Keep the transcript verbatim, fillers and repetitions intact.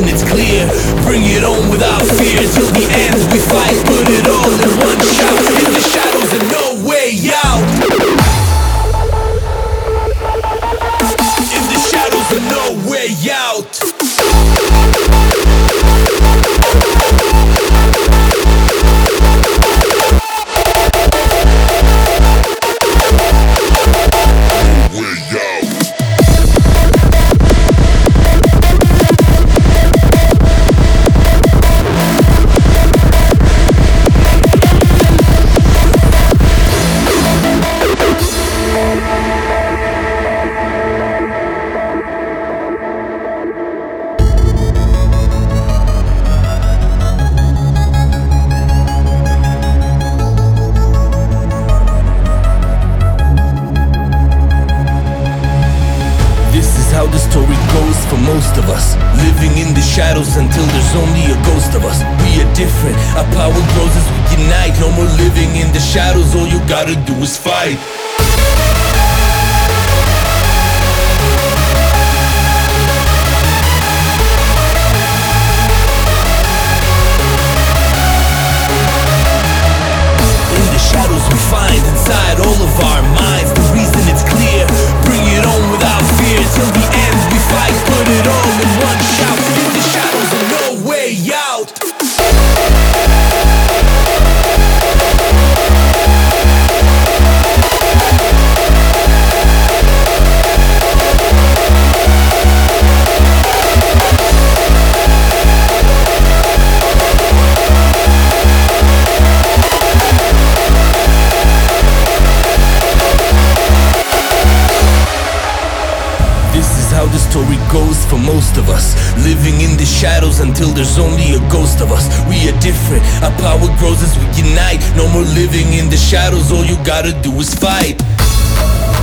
reason it's clear. Bring it on without fear. Till the end we fight. Put it all in one shout. In the shadows and no way out. In the shadows and no way out. How the story goes for most of us. Living in the shadows until there's only a ghost of us. We are different, our power grows as we unite. No more living in the shadows, all you gotta do is fight. In the shadows we find inside all of our minds. The reason it's clear. Bring it on without fear. Till the end we fight. Put it all in one shout. In the shadows and no way out. How the story goes for most of us. Living in the shadows until there's only a ghost of us. We are different, our power grows as we unite. No more living in the shadows, all you gotta do is fight.